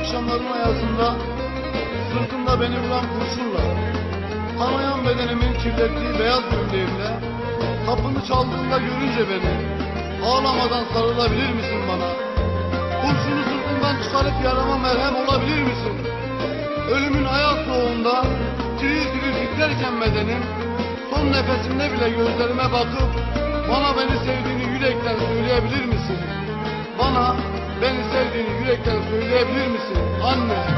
akşamların ayazında, sırtımda beni vuran kurşunla, kanayan bedenimin kirlettiği beyaz gömleğimle, kapını çaldığında görünce beni, ağlamadan sarılabilir misin bana? Kurşunu sırtımdan çıkarıp yarama merhem olabilir misin? Ölümün ayaz soğuğunda, tiril tiril titrerken bedenim, son nefesimde bile gözlerime bakıp, bana beni sevdiğini yürekten söyleyebilir misin? Bana beni sevdiğini yürekten söyleyebilir misin? Anne.